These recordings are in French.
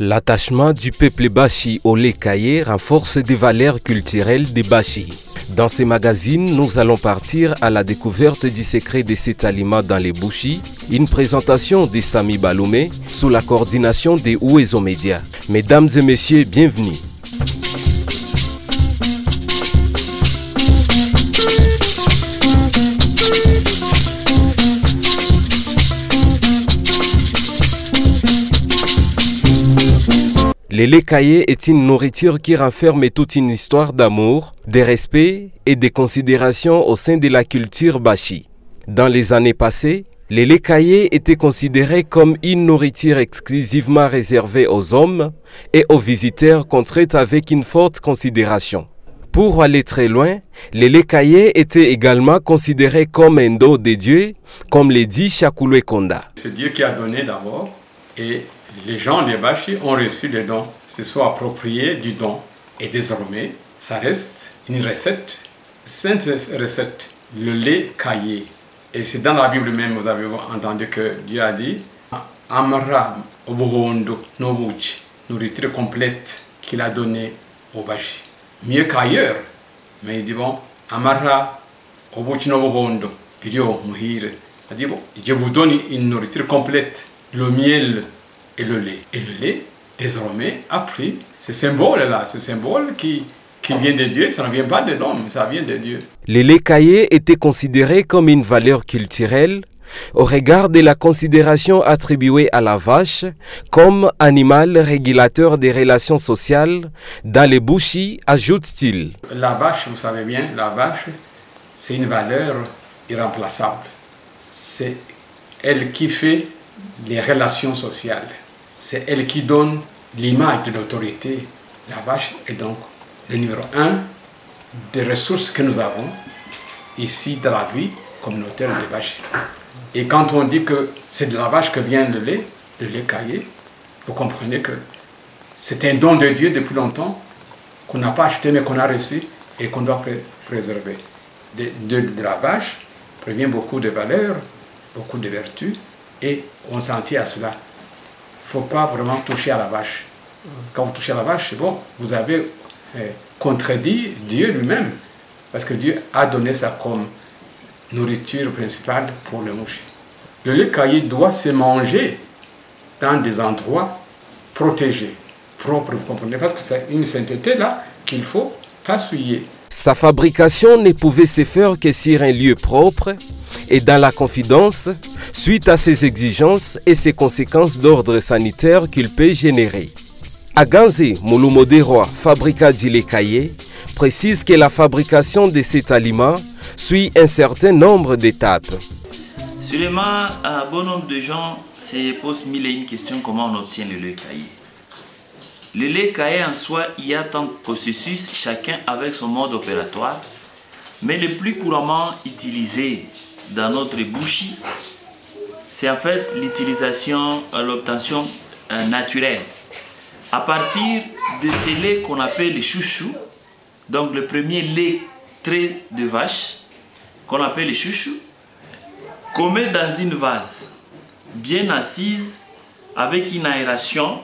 L'attachement du peuple Bashi au lait caillé renforce des valeurs culturelles des Bashi. Dans ce magazine, nous allons partir à la découverte du secret de cet aliment dans les Bouchis, une présentation de Sami Baloumé sous la coordination des Ouezo Média. Mesdames et messieurs, bienvenue. Le lait caillé est une nourriture qui renferme toute une histoire d'amour, de respect et de considération au sein de la culture Bashi. Dans les années passées, le lait caillé était considéré comme une nourriture exclusivement réservée aux hommes et aux visiteurs qu'on traite avec une forte considération. Pour aller très loin, le lait caillé était également considéré comme un don de Dieu, comme le dit Chakoulou Konda. C'est Dieu qui a donné d'abord et les gens des Bashi ont reçu des dons, se sont appropriés du don. Et désormais, ça reste une recette, sainte recette, le lait caillé. Et c'est dans la Bible même, vous avez entendu que Dieu a dit Amara obuhondo nobuchi, nourriture complète qu'il a donnée aux Bashi. Mieux qu'ailleurs, mais il dit bon, Amara obuchi nobuhondo, Pirio muhire. Il dit bon, je vous donne une nourriture complète, le miel et le lait. Et le lait, désormais, a pris ce symbole-là, ce symbole qui vient de Dieu, ça ne vient pas de l'homme, ça vient de Dieu. Le lait caillé était considéré comme une valeur culturelle au regard de la considération attribuée à la vache comme animal régulateur des relations sociales. Dans les Bouchis, ajoute-t-il. La vache, vous savez bien, la vache, c'est une valeur irremplaçable. C'est elle qui fait les relations sociales. C'est elle qui donne l'image de l'autorité. La vache est donc le numéro 1 des ressources que nous avons ici dans la vie communautaire des vaches. Et quand on dit que c'est de la vache que vient le lait caillé, vous comprenez que c'est un don de Dieu depuis longtemps qu'on n'a pas acheté mais qu'on a reçu et qu'on doit préserver. De la vache provient beaucoup de valeurs, beaucoup de vertus et on s'en tient à cela. Il ne faut pas vraiment toucher à la vache. Quand vous touchez à la vache, c'est bon, vous avez contredit Dieu lui-même, parce que Dieu a donné ça comme nourriture principale pour le mouche. Le lait caillé doit se manger dans des endroits protégés, propres, vous comprenez, parce que c'est une sainteté là qu'il ne faut pas souiller. Sa fabrication ne pouvait se faire que sur un lieu propre et dans la confidence, suite à ses exigences et ses conséquences d'ordre sanitaire qu'il peut générer. Aganze Mouloumoderoa, fabricant du lait caillé, précise que la fabrication de cet aliment suit un certain nombre d'étapes. Sûrement, un bon nombre de gens se posent mille et une questions comment on obtient le lait caillé. Le lait caillé en soi, il y a tant de processus, chacun avec son mode opératoire, mais le plus couramment utilisé dans notre bouchie, c'est en fait l'utilisation, l'obtention naturelle. À partir de ce lait qu'on appelle le chouchou, donc le premier lait trait de vache, qu'on appelle le chouchou, qu'on met dans une vase bien assise avec une aération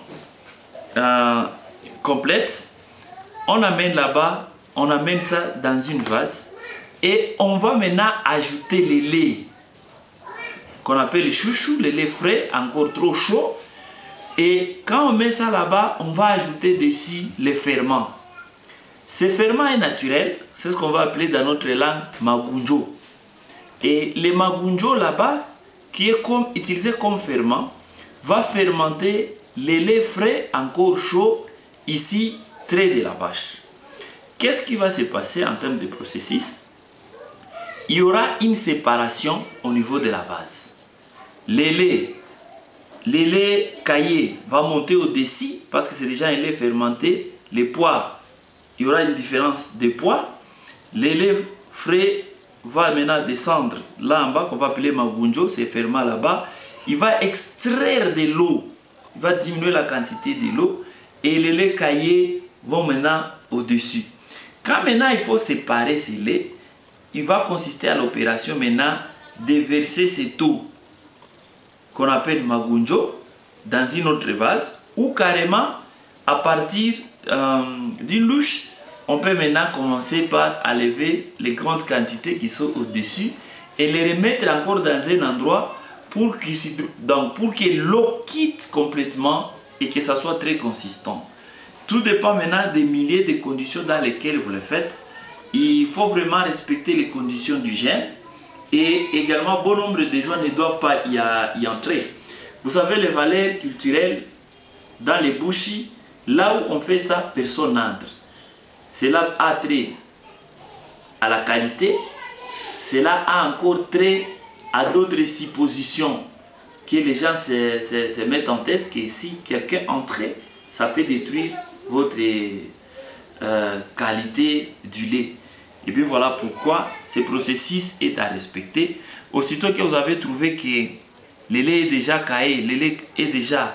complète, on amène là-bas, on amène ça dans une vase et on va maintenant ajouter les laits qu'on appelle le chouchou, le lait frais, encore trop chaud. Et quand on met ça là-bas, on va ajouter dessus les ferments. Ce ferment est naturel, c'est ce qu'on va appeler dans notre langue magunjo. Et le magunjo là-bas, qui est utilisé comme ferment, va fermenter les laits frais encore chauds, ici, trait de la vache. Qu'est-ce qui va se passer en termes de processus? Il y aura une séparation au niveau de la base. Le lait caillé va monter au-dessus parce que c'est déjà un lait fermenté. Les pois, il y aura une différence de poids. Le lait frais va maintenant descendre là en bas, qu'on va appeler magunjo, c'est ferment là-bas. Il va extraire de l'eau, il va diminuer la quantité de l'eau et les laits caillés vont maintenant au-dessus. Quand maintenant il faut séparer ces laits, il va consister à l'opération maintenant de verser cette eau qu'on appelle magunjo dans une autre vase ou carrément à partir d'une louche, on peut maintenant commencer par enlever les grandes quantités qui sont au-dessus et les remettre encore dans un endroit pour que l'eau quitte complètement et que ça soit très consistant. Tout dépend maintenant des milliers de conditions dans lesquelles vous le faites. Il faut vraiment respecter les conditions du gène et également bon nombre de gens ne doivent pas y entrer. Vous savez, les valeurs culturelles dans les bouchis, là où on fait ça, personne n'entre. Cela a trait à la qualité, cela a encore trait à d'autres suppositions que les gens se mettent en tête que si quelqu'un entrait, ça peut détruire votre qualité du lait. Et puis voilà pourquoi ce processus est à respecter. Aussitôt que vous avez trouvé que le lait est déjà caillé, le lait est déjà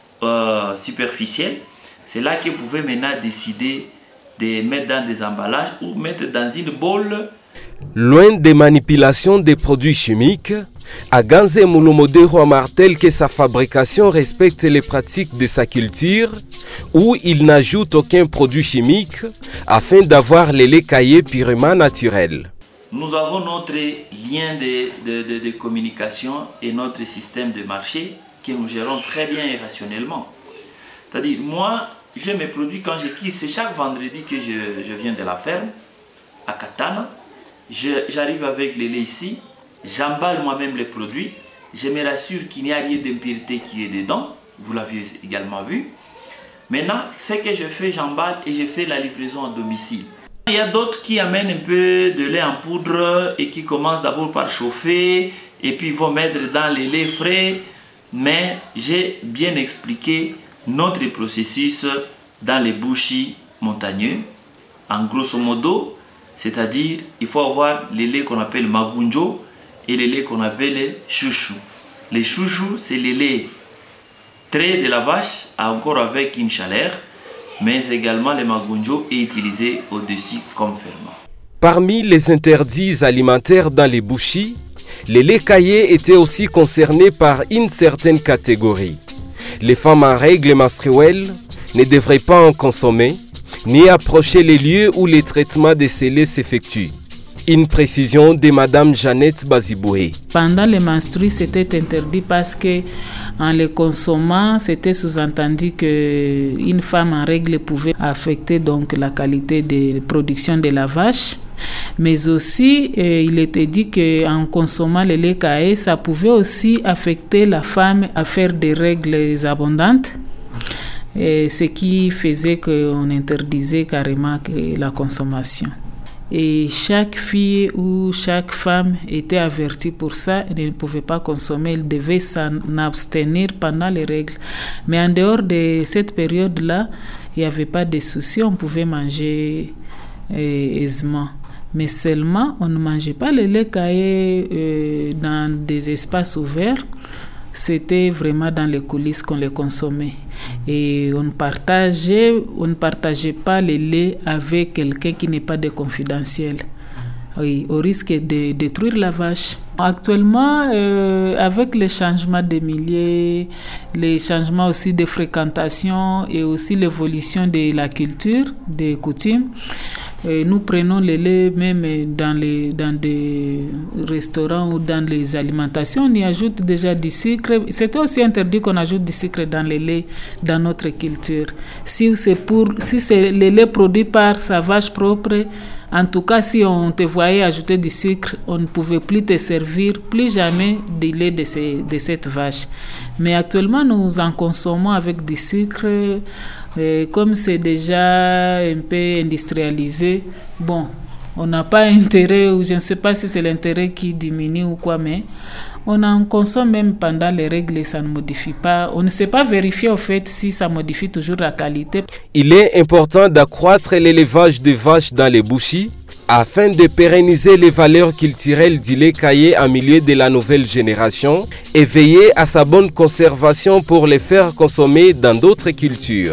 superficiel, c'est là que vous pouvez maintenant décider de mettre dans des emballages ou mettre dans une bolle. Loin des manipulations des produits chimiques, Aganze Mulumodero martèle que sa fabrication respecte les pratiques de sa culture où il n'ajoute aucun produit chimique afin d'avoir le lait caillé purement naturel. Nous avons notre lien de communication et notre système de marché que nous gérons très bien et rationnellement. C'est-à-dire, moi, je mes produits quand je quitte, c'est chaque vendredi que je viens de la ferme, à Katana. J'arrive avec le lait ici, j'emballe moi-même les produits, je me rassure qu'il n'y a rien d'impureté qui est dedans, vous l'avez également vu. Maintenant, ce que je fais, j'emballe et je fais la livraison à domicile. Il y a d'autres qui amènent un peu de lait en poudre et qui commencent d'abord par chauffer et puis ils vont mettre dans les laits frais. Mais j'ai bien expliqué notre processus dans les bouchis montagneux. En grosso modo, c'est-à-dire il faut avoir les laits qu'on appelle magunjo et les laits qu'on appelle les chouchous. Les chouchous, c'est les laits traits de la vache, encore avec une chaleur, mais également le magunjo est utilisé au-dessus comme ferment. Parmi les interdits alimentaires dans les bouchis, les laits caillés étaient aussi concernés par une certaine catégorie. Les femmes en règle menstruelle ne devraient pas en consommer, ni approcher les lieux où les traitements des scellés s'effectuent. Une précision de Madame Jeannette Baziboué. Pendant les menstrues, c'était interdit parce que en les consommant, c'était sous-entendu qu'une femme en règle pouvait affecter donc la qualité de production de la vache. Mais aussi, il était dit qu'en consommant le lait caillé, ça pouvait aussi affecter la femme à faire des règles abondantes. Et ce qui faisait qu'on interdisait carrément la consommation. Et chaque fille ou chaque femme était avertie pour ça, elle ne pouvait pas consommer, elle devait s'en abstenir pendant les règles. Mais en dehors de cette période-là, il n'y avait pas de souci, on pouvait manger aisément. Mais seulement, on ne mangeait pas le lait caillé dans des espaces ouverts. C'était vraiment dans les coulisses qu'on les consommait. Et on ne partageait pas le lait avec quelqu'un qui n'est pas de confidentiel. Oui, au risque de détruire la vache. Actuellement, avec les changements des milieux, les changements aussi de fréquentation et aussi l'évolution de la culture, des coutumes, nous prenons le lait même dans des restaurants ou dans les alimentations, on y ajoute déjà du sucre. C'était aussi interdit qu'on ajoute du sucre dans le lait dans notre culture. Si c'est le lait produit par sa vache propre, en tout cas, si on te voyait ajouter du sucre, on ne pouvait plus te servir, plus jamais du lait de cette vache. Mais actuellement, nous en consommons avec du sucre. Comme c'est déjà un peu industrialisé, bon, on n'a pas intérêt, ou je ne sais pas si c'est l'intérêt qui diminue ou quoi, mais on en consomme même pendant les règles et ça ne modifie pas. On ne sait pas vérifier au fait si ça modifie toujours la qualité. Il est important d'accroître l'élevage des vaches dans les bouchis afin de pérenniser les valeurs culturelles du lait caillé en milieu de la nouvelle génération et veiller à sa bonne conservation pour les faire consommer dans d'autres cultures.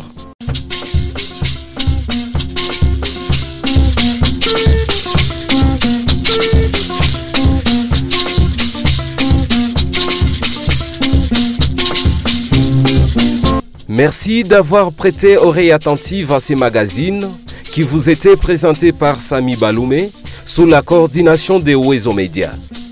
Merci d'avoir prêté oreille attentive à ces magazines qui vous étaient présentés par Sami Baloumé sous la coordination des Oezo Média.